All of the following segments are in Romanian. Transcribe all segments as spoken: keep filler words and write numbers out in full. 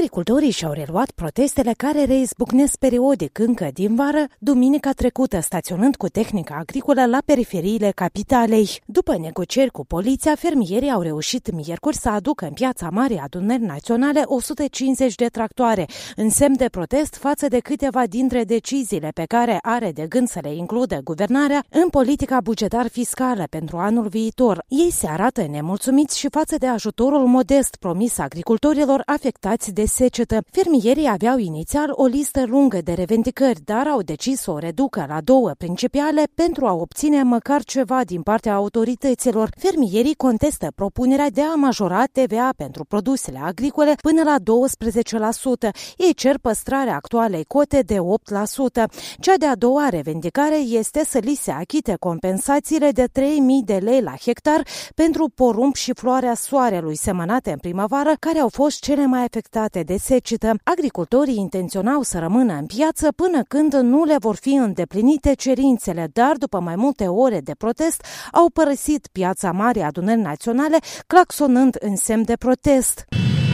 Agricultorii și-au reluat protestele care reizbucnesc periodic încă din vară, duminica trecută, staționând cu tehnica agricolă la periferiile capitalei. După negocieri cu poliția, fermierii au reușit miercuri să aducă în Piața Marii Adunări Naționale o sută cincizeci de tractoare, în semn de protest față de câteva dintre deciziile pe care are de gând să le includă guvernarea în politica bugetar-fiscală pentru anul viitor. Ei se arată nemulțumiți și față de ajutorul modest promis agricultorilor afectați de secetă. Fermierii aveau inițial o listă lungă de revendicări, dar au decis să o reducă la două principale pentru a obține măcar ceva din partea autorităților. Fermierii contestă propunerea de a majora T V A pentru produsele agricole până la douăsprezece la sută. Ei cer păstrarea actualei cote de opt la sută. Cea de-a doua revendicare este să li se achite compensațiile de trei mii de lei la hectar pentru porumb și floarea soarelui semănate în primăvară, care au fost cele mai afectate de secetă. Agricultorii intenționau să rămână în piață până când nu le vor fi îndeplinite cerințele, dar după mai multe ore de protest au părăsit Piața Marii Adunări Naționale, claxonând în semn de protest.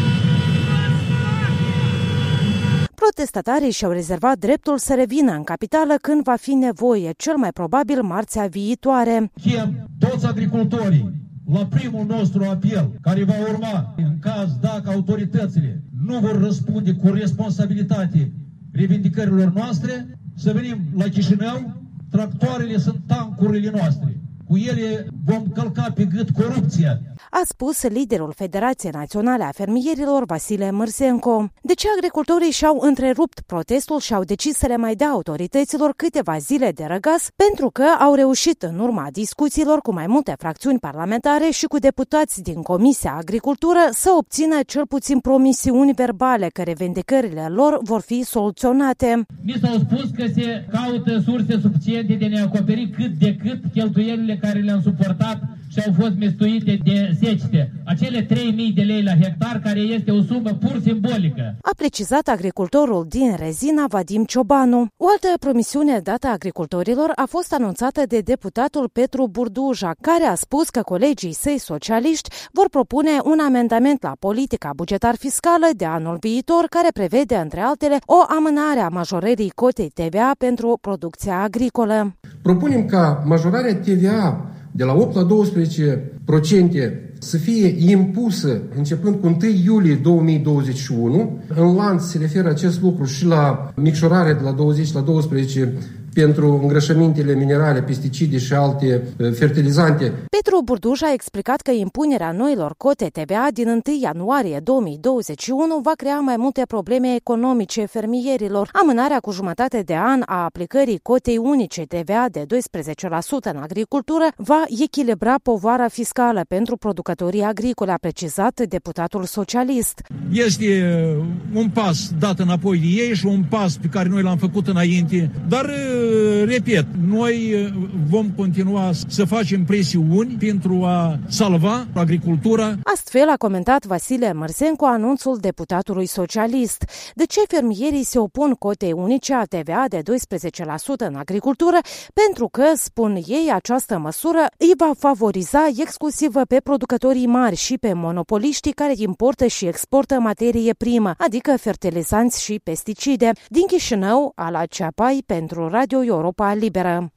Protestatarii și-au rezervat dreptul să revină în capitală când va fi nevoie, cel mai probabil marțea viitoare. Chem toți agricultorii la primul nostru apel, care va urma în caz dacă autoritățile nu vor răspunde cu responsabilitate revendicărilor noastre, să venim la Chișinău. Tractoarele sunt tancurile noastre. Cu ele vom călca pe gât corupția, a spus liderul Federației Naționale a Fermierilor, Vasile Mârsenco. De ce agricultorii și-au întrerupt protestul și au decis să le mai dea autorităților câteva zile de răgaz? Pentru că au reușit în urma discuțiilor cu mai multe fracțiuni parlamentare și cu deputați din Comisia Agricultură să obțină cel puțin promisiuni verbale că revendicările lor vor fi soluționate. Mi s-au spus că se caută surse suficiente de ne acoperi cât de cât cheltuielile care le-am suportat și au fost mistuite de secete. Acele trei mii de lei la hectar, care este o sumă pur simbolică. A precizat agricultorul din Rezina, Vadim Ciobanu. O altă promisiune dată agricultorilor a fost anunțată de deputatul Petru Burduja, care a spus că colegii săi socialiști vor propune un amendament la politica bugetar-fiscală de anul viitor, care prevede, între altele, o amânare a majorării cotei T V A pentru producția agricolă. Propunem ca majorarea T V A de la opt la douăsprezece la sută să fie impusă începând cu întâi iulie două mii douăzeci și unu. În lanț se referă acest lucru și la micșorare de la douăzeci la douăsprezece pentru îngrășămintele minerale, pesticide și alte fertilizante. Petru Burduja a explicat că impunerea noilor cote T V A din întâi ianuarie două mii douăzeci și unu va crea mai multe probleme economice fermierilor. Amânarea cu jumătate de an a aplicării cotei unice T V A de doisprezece la sută în agricultură va echilibra povara fiscală pentru producătorii agricoli, a precizat deputatul socialist. Este un pas dat înapoi de ei și un pas pe care noi l-am făcut înainte, dar repet, noi vom continua să facem presiuni pentru a salva agricultura. Astfel a comentat Vasile Mârsenco anunțul deputatului socialist. De ce fermierii se opun cotei unice a T V A de doisprezece la sută în agricultură? Pentru că, spun ei, această măsură îi va favoriza exclusiv pe producătorii mari și pe monopoliștii care importă și exportă materie primă, adică fertilizanți și pesticide. Din Chișinău, Ala Ceapai pentru Radio Europa Liberă.